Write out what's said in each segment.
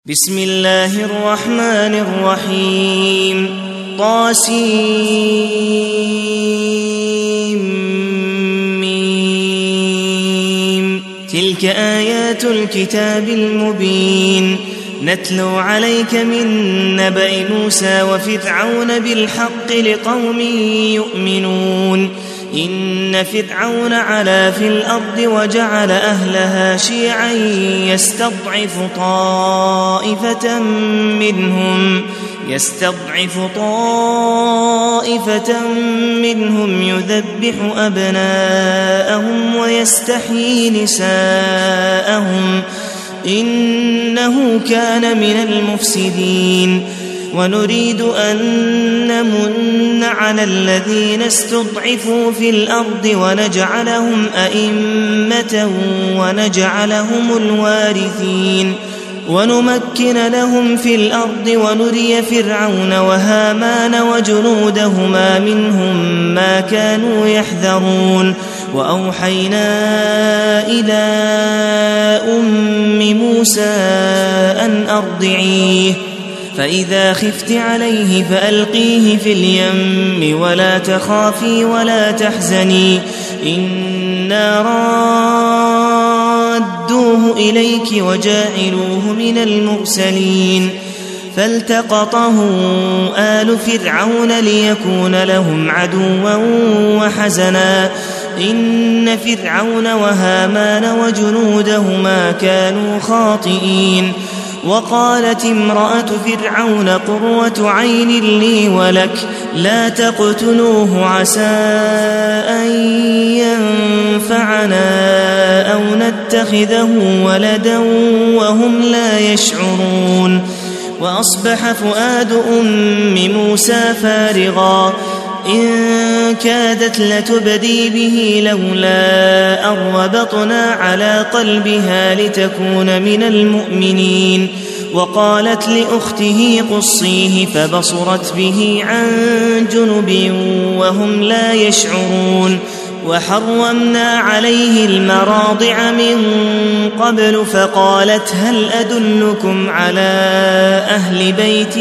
بسم الله الرحمن الرحيم طاسيم تلك آيات الكتاب المبين نتلو عليك من نبأ موسى وفرعون بالحق لقوم يؤمنون إن فرعون علا في الأرض وجعل أهلها شيعا يستضعف طائفة منهم يذبح أبناءهم ويستحيي نساءهم إنه كان من المفسدين ونريد أن نمن على الذين استضعفوا في الأرض ونجعلهم أئمة ونجعلهم الوارثين ونمكن لهم في الأرض ونري فرعون وهامان وجنودهما منهم ما كانوا يحذرون وأوحينا إلى أم موسى أن أرضعيه فإذا خفت عليه فألقيه في اليم ولا تخافي ولا تحزني إنا رادوه إليك وجاعلوه من المرسلين فالتقطه آل فرعون ليكون لهم عدوا وحزنا إن فرعون وهامان وجنودهما كانوا خاطئين وقالت امرأة فرعون قرة عين لي ولك لا تقتلوه عسى أن ينفعنا أو نتخذه ولدا وهم لا يشعرون وأصبح فؤاد أم موسى فارغا إن كادت لتبدي به لولا أن ربطنا على قلبها لتكون من المؤمنين وقالت لأخته قصيه فبصرت به عن جنب وهم لا يشعرون وحرمنا عليه المراضع من قبل فقالت هل أدلكم على أهل بيت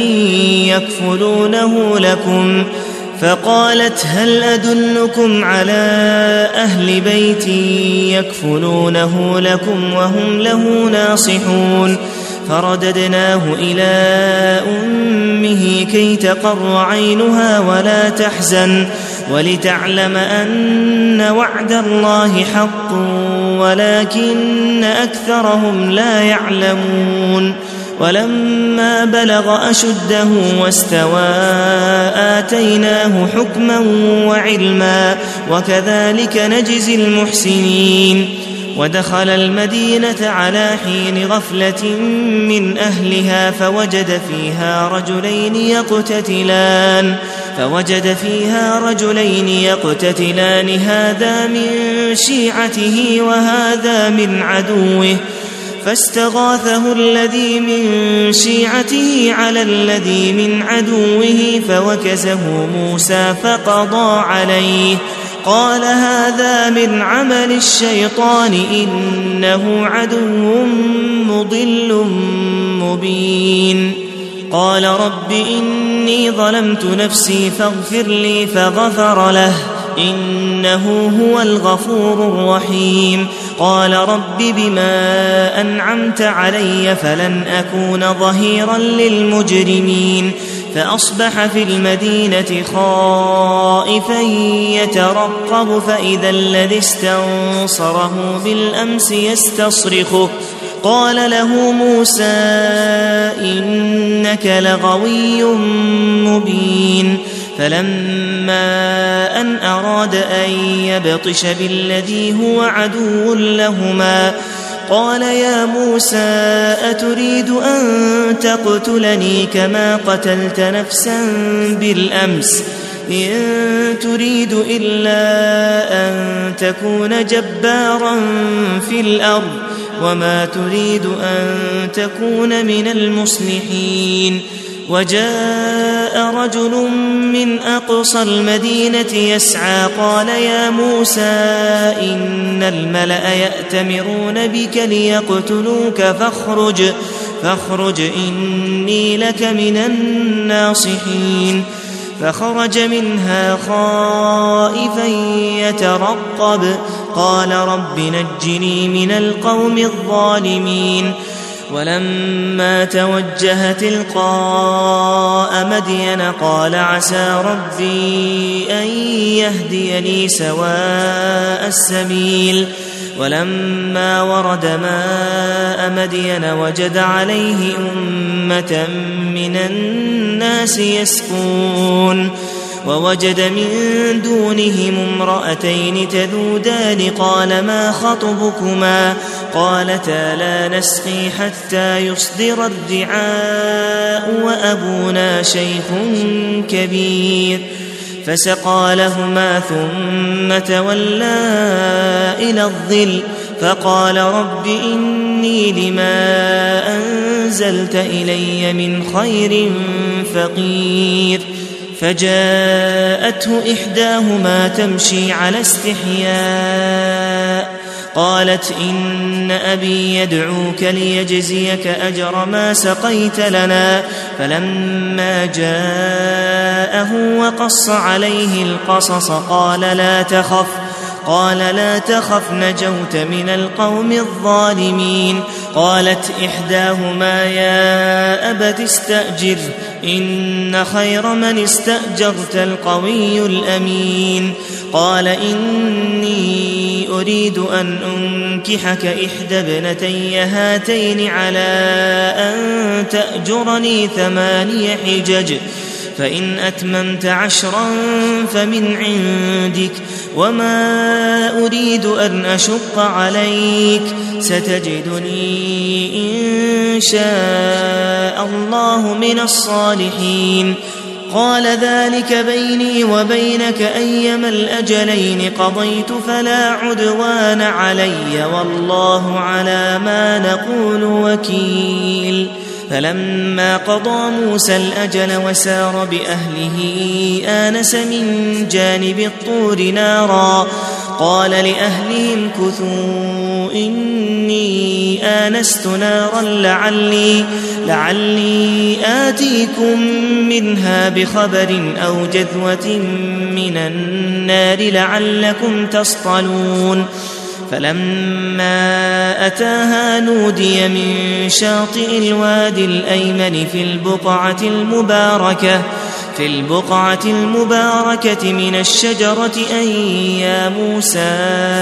يكفلونه لكم وهم له ناصحون فرددناه إلى أمه كي تقر عينها ولا تحزن ولتعلم أن وعد الله حق ولكن أكثرهم لا يعلمون ولما بلغ أشده واستوى آتيناه حكما وعلما وكذلك نجزي المحسنين ودخل المدينة على حين غفلة من أهلها فوجد فيها رجلين يقتتلان هذا من شيعته وهذا من عدوه فاستغاثه الذي من شيعته على الذي من عدوه فوكزه موسى فقضى عليه قال هذا من عمل الشيطان إنه عدو مضل مبين قال رب إني ظلمت نفسي فاغفر لي فغفر له إنه هو الغفور الرحيم قال رب بما أنعمت علي فلن أكون ظهيرا للمجرمين فأصبح في المدينة خائفا يترقب فإذا الذي استنصره بالأمس يستصرخه قال له موسى إنك لغوي مبين فلما أن أراد أن يبطش بالذي هو عدو لهما قال يا موسى أتريد أن تقتلني كما قتلت نفسا بالأمس إن تريد إلا أن تكون جبارا في الأرض وما تريد أن تكون من المصلحين وجاء رجل من أقصى المدينة يسعى قال يا موسى إن الملأ يأتمرون بك ليقتلوك فاخرج إني لك من الناصحين. فخرج منها خائفا يترقب قال رب نجني من القوم الظالمين. ولما توجه تلقاء مدين قال عسى ربي أن يهديني سواء السبيل. ولما ورد ماء مدين وجد عليه أمة من الناس يسقون ووجد من دونهم امرأتين تذودان قال ما خطبكما قالتا لا نسقي حتى يصدر الرعاء وأبونا شيخ كبير. فسقى لهما ثم تولى إلى الظل فقال رب إني لما أنزلت إلي من خير فقير. فجاءته إحداهما تمشي على استحياء قالت إن أبي يدعوك ليجزيك أجر ما سقيت لنا. فلما جاءه وقص عليه القصص قال لا تخف نجوت من القوم الظالمين. قالت إحداهما يا أبت استأجر إن خير من استأجرت القوي الأمين. قال إني أريد أن أنكحك إحدى ابنتي هاتين على أن تأجرني 8 حجج فإن أتممت 10 فمن عندك وما أريد أن أشق عليك ستجدني إن شاء الله من الصالحين. قال ذلك بيني وبينك أيما الأجلين قضيت فلا عدوان علي والله على ما نقول وكيل. فلما قضى موسى الأجل وسار بأهله آنس من جانب الطور نارا قال لأهلهم كثوا إني آنست نارا لعلي آتيكم منها بخبر أو جذوة من النار لعلكم تصطلون. فلما أتاها نودي من شاطئ الوادي الأيمن في البقعة المباركة من الشجرة أن يا موسى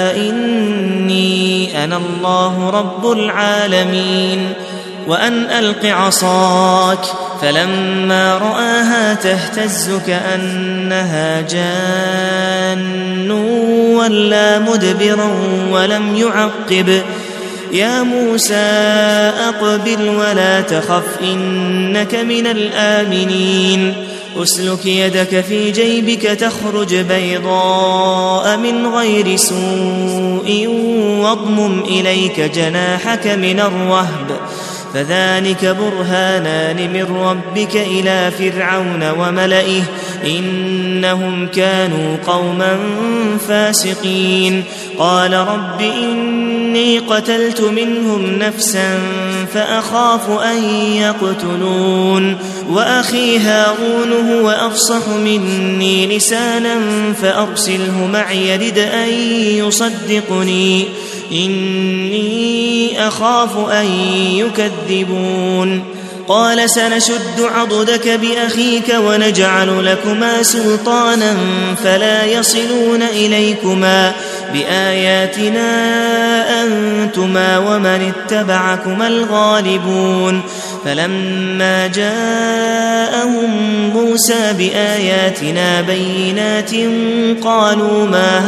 إني أنا الله رب العالمين وأن ألق عصاك. فلما رآها تهتز كأنها جان ولا مدبرا ولم يعقب. يا موسى أقبل ولا تخف إنك من الآمنين. أسلك يدك في جيبك تخرج بيضاء من غير سوء واضمم إليك جناحك من الرهب فذلك برهانان من ربك إلى فرعون وملئه إنهم كانوا قوما فاسقين. قال رب إني قتلت منهم نفسا فأخاف أن يقتلون وأخي هارون هو أفصح مني لسانا فأرسله معي يرد أن يصدقني إني أخاف أن يكذبون. قال سنشد عضدك بأخيك ونجعل لكما سلطانا فلا يصلون إليكما بآياتنا أنتما ومن اتبعكما الغالبون. فلما جاءهم موسى بآياتنا بينات قالوا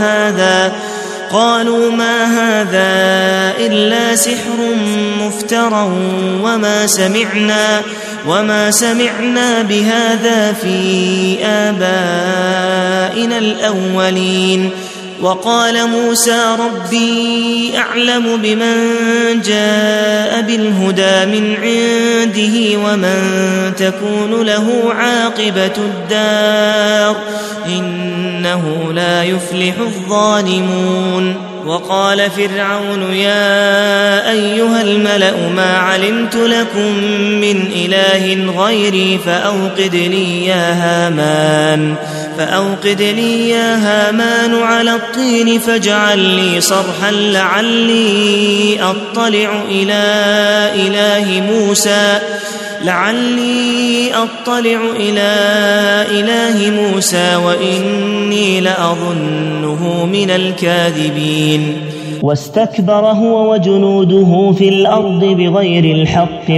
ما هذا إلا سحر مفترى وما سمعنا بهذا في آبائنا الأولين. وقال موسى ربي أعلم بمن جاء بالهدى من عنده ومن تكون له عاقبة الدار إنه لا يفلح الظالمون. وقال فرعون يا أيها الملأ ما علمت لكم من إله غيري فأوقد لي يا هامان على الطين فاجعل لي صرحا لعلي أطلع إلى إله موسى وإني لأظنه من الكاذبين. واستكبر هو وجنوده في الأرض بغير الحق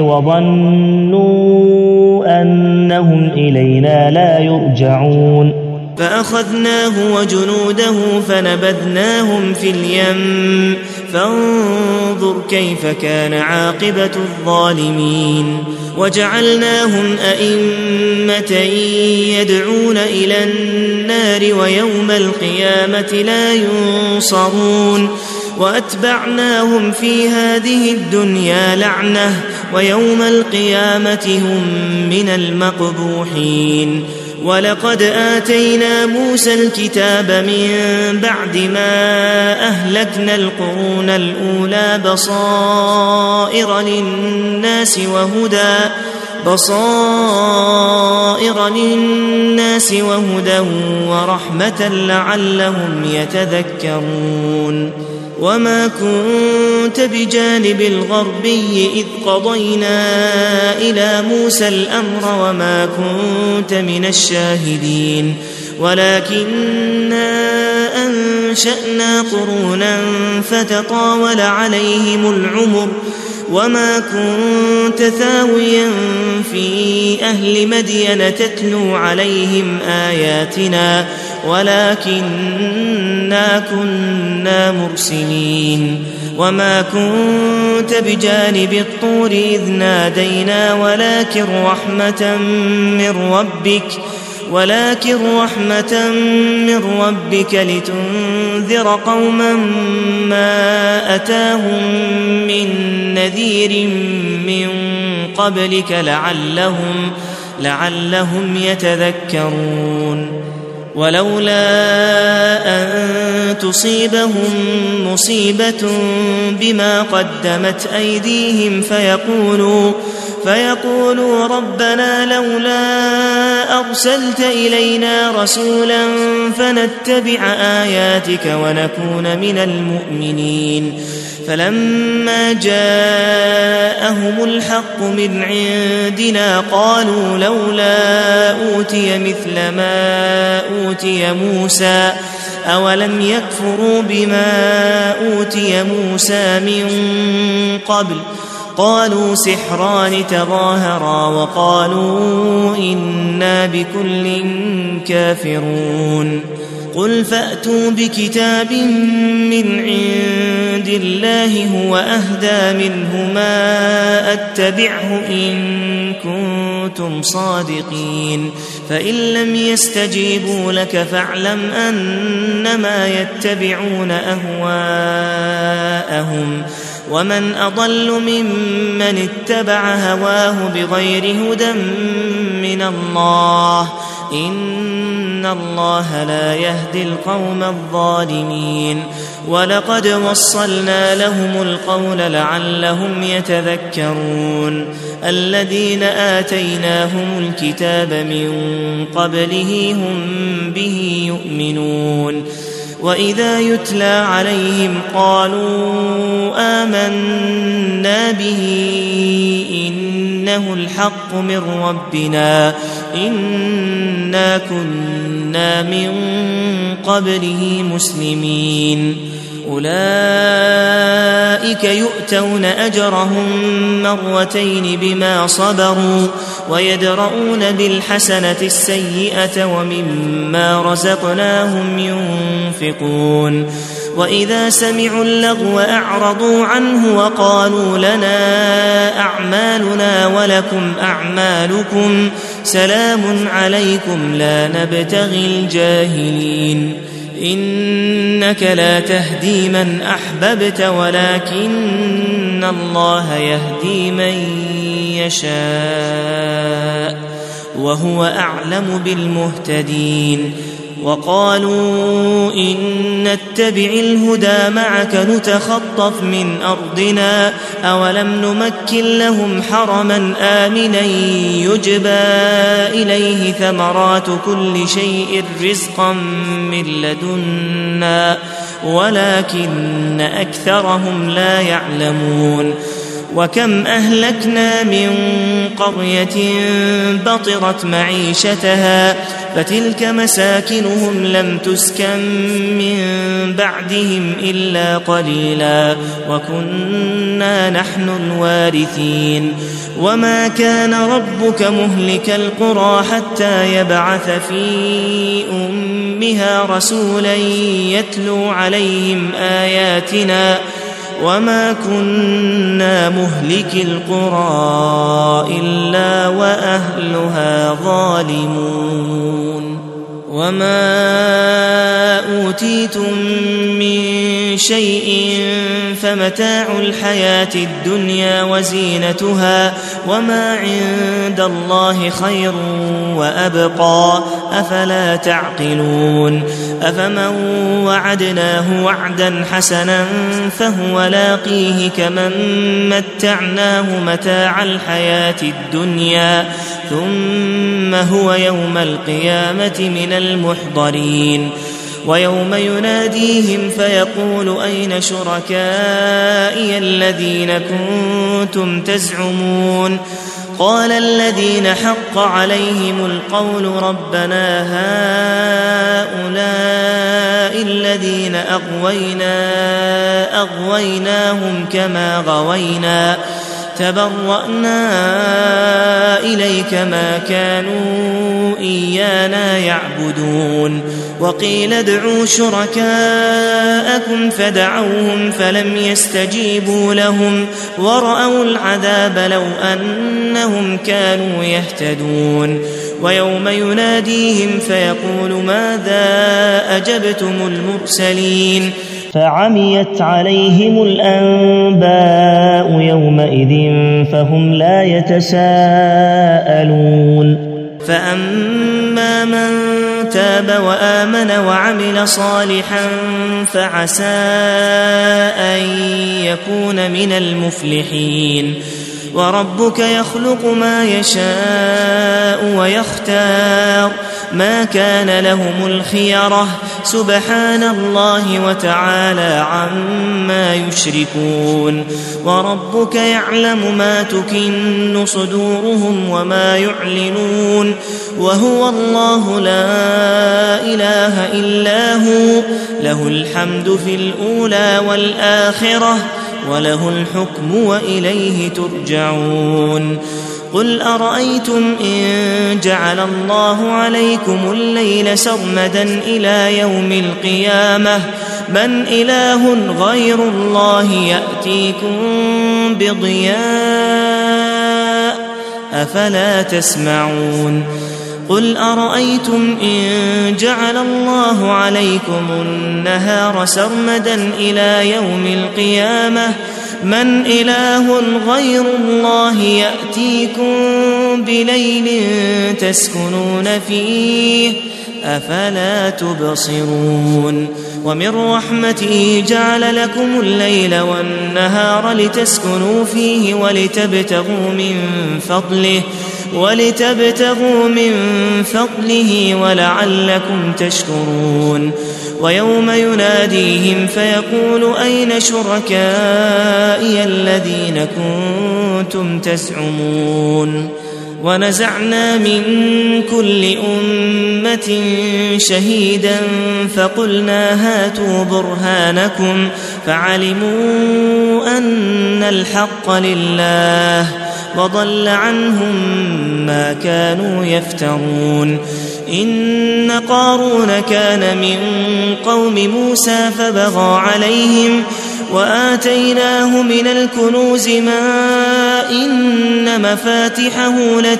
وظنوا أنهم إلينا لا يرجعون. فأخذناه وجنوده فنبذناهم في اليم فانظر كيف كان عاقبة الظالمين. وجعلناهم أئمة يدعون إلى النار ويوم القيامة لا ينصرون. وأتبعناهم في هذه الدنيا لعنة ويوم القيامة هم من المقبوحين. ولقد آتينا موسى الكتاب من بعد ما أهلكنا القرون الأولى بصائر للناس وهدى ورحمة لعلهم يتذكرون. وما كنت بجانب الغربي إذ قضينا إلى موسى الأمر وما كنت من الشاهدين ولكننا أنشأنا قرونا فتطاول عليهم العمر وما كنت ثاويا في أهل مدين تتلو عليهم آياتنا ولكننا كنا مرسلين. وما كنت بجانب الطور إذ نادينا ولكن رحمة من ربك لتنذر قوما ما أتاهم من نذير من قبلك لعلهم يتذكرون. ولولا أن تصيبهم مصيبة بما قدمت أيديهم فيقولوا ربنا لولا أرسلت إلينا رسولا فنتبع آياتك ونكون من المؤمنين. فلما جاءهم الحق من عندنا قالوا لولا أوتي مثل ما أوتي موسى أولم يكفروا بما أوتي موسى من قبل قالوا سحران تظاهرا وقالوا إنا بكل كافرون. قل فأتوا بكتاب من عند الله هو أهدى منه ما أتبعه إن كنتم صادقين. فإن لم يستجيبوا لك فاعلم أنما يتبعون أهواءهم ومن أضل ممن اتبع هواه بغير هدى من الله إن الله لا يهدي القوم الظالمين. ولقد وصلنا لهم القول لعلهم يتذكرون. الذين آتيناهم الكتاب من قبله هم به يؤمنون. وإذا يتلى عليهم قالوا آمنا به إنه الحق من ربنا إنا كنا من قبله مسلمين. أولئك يؤتون أجرهم مرتين بما صبروا ويدرؤون بالحسنة السيئة ومما رزقناهم ينفقون. وإذا سمعوا اللغو أعرضوا عنه وقالوا لنا أعمالنا ولكم أعمالكم سلام عليكم لا نبتغي الجاهلين. إنك لا تهدي من أحببت ولكن الله يهدي من يشاء وهو أعلم بالمهتدين. وقالوا إن نتبع الهدى معك نتخطف من أرضنا أولم نمكن لهم حرما آمنا يجبى إليه ثمرات كل شيء رزقا من لدنا ولكن أكثرهم لا يعلمون وكم أهلكنا من قرية بطرت معيشتها فتلك مساكنهم لم تسكن من بعدهم إلا قليلا وكنا نحن الوارثين وما كان ربك مهلك القرى حتى يبعث في أمها رسولا يتلو عليهم آياتنا وما كنا مهلك القرى إلا وأهلها ظالمون وما أوتيتم من شيء فمتاع الحياة الدنيا وزينتها وما عند الله خير وأبقى أفلا تعقلون أفمن وعدناه وعدا حسنا فهو لاقيه كمن متعناه متاع الحياة الدنيا ثم هو يوم القيامة من المحضرين ويوم يناديهم فيقول أين شركائي الذين كنتم تزعمون قال الذين حق عليهم القول ربنا هؤلاء الذين أغويناهم كما غوينا تبرأنا إليك ما كانوا إيانا يعبدون وقيل ادعوا شركاءكم فدعوهم فلم يستجيبوا لهم ورأوا العذاب لو أنهم كانوا يهتدون ويوم يناديهم فيقول ماذا أجبتم المرسلين فعميت عليهم الأنباء يومئذ فهم لا يتساءلون فأما من تاب وآمن وعمل صالحا فعسى أن يكون من المفلحين وربك يخلق ما يشاء ويختار ما كان لهم الخيرة سبحان الله وتعالى عما يشركون وربك يعلم ما تكن صدورهم وما يعلنون وهو الله لا إله إلا هو له الحمد في الأولى والآخرة وله الحكم وإليه ترجعون قل أرأيتم إن جعل الله عليكم الليل سرمدا إلى يوم القيامة من إله غير الله يأتيكم بضياء أفلا تسمعون قل أرأيتم إن جعل الله عليكم النهار سرمدا إلى يوم القيامة من إله غير الله يأتيكم بليل تسكنون فيه أفلا تبصرون ومن رحمته جعل لكم الليل والنهار لتسكنوا فيه ولتبتغوا من فضله ولعلكم تشكرون ويوم يناديهم فيقول أين شركائي الذين كنتم تزعمون ونزعنا من كل أمة شهيدا فقلنا هاتوا برهانكم فعلموا أن الحق لله وضل عنهم ما كانوا يفترون إن قارون كان من قوم موسى فبغى عليهم وآتيناه من الكنوز ما إن مفاتحه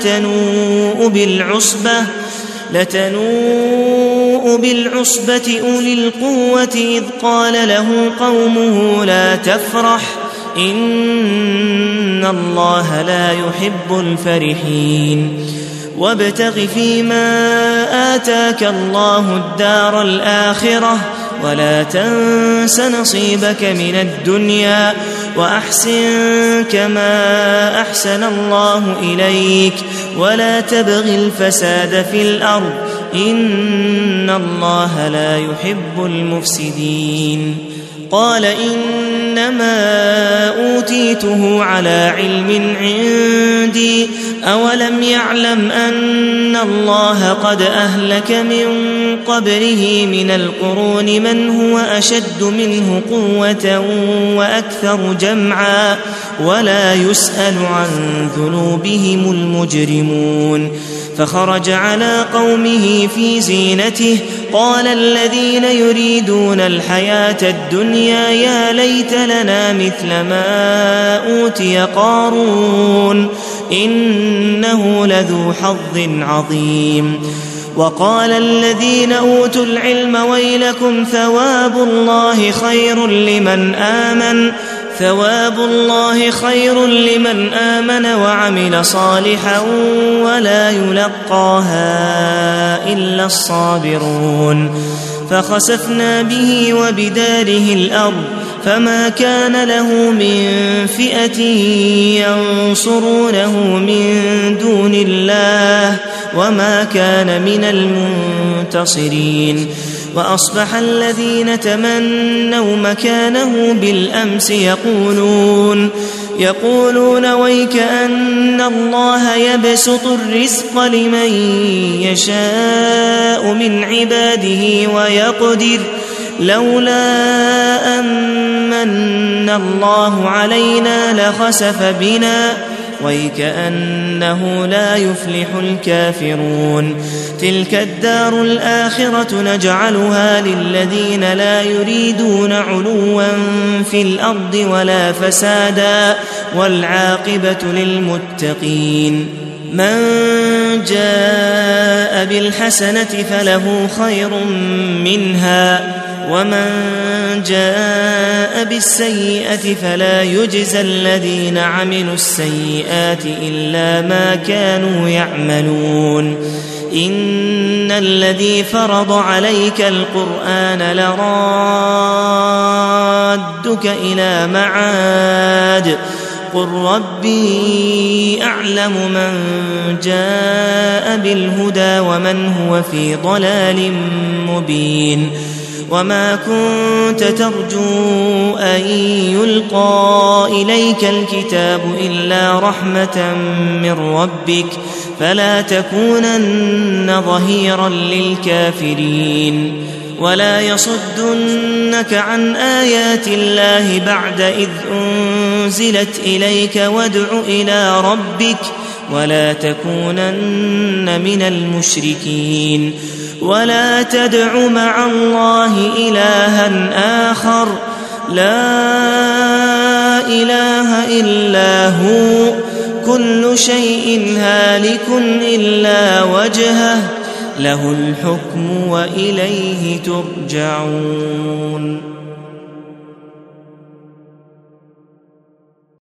لتنوء بالعصبة أولي القوة إذ قال له قومه لا تفرح إن الله لا يحب الفرحين وابتغ فيما آتاك الله الدار الآخرة ولا تنس نصيبك من الدنيا وأحسن كما أحسن الله إليك ولا تبغ الفساد في الأرض إن الله لا يحب المفسدين. قال إنما أوتيته على علم عندي أولم يعلم أن الله قد أهلك من قبله من القرون من هو أشد منه قوة وأكثر جمعا ولا يسأل عن ذنوبهم المجرمون. فخرج على قومه في زينته قال الذين يريدون الحياة الدنيا يا ليت لنا مثل ما أوتي قارون إنه لذو حظ عظيم. وقال الذين أوتوا العلم ويلكم ثواب الله خير لمن آمن وعمل صالحا ولا يلقاها إلا الصابرون. فخسفنا به وبداره الأرض فما كان له من فئة ينصرونه من دون الله وما كان من المنتصرين. وأصبح الذين تمنوا مكانه بالأمس يقولون ويك أن الله يبسط الرزق لمن يشاء من عباده ويقدر لولا أمن الله علينا لخسف بنا ويكأنه لا يفلح الكافرون. تلك الدار الآخرة نجعلها للذين لا يريدون علوا في الأرض ولا فسادا والعاقبة للمتقين. من جاء بالحسنة فله خير منها ومن جاء بالسيئة فلا يجزى الذين عملوا السيئات إلا ما كانوا يعملون. إن الذي فرض عليك القرآن لرادك إلى معاد قل ربي أعلم من جاء بالهدى ومن هو في ضلال مبين. وما كنت ترجو أن يلقى إليك الكتاب إلا رحمة من ربك فلا تكونن ظهيرا للكافرين. ولا يصدنك عن آيات الله بعد إذ أنزلت إليك وادع إلى ربك ولا تكونن من المشركين. ولا تدع مع الله إلها آخر لا إله إلا هو كل شيء هالك إلا وجهه له الحكم وإليه ترجعون.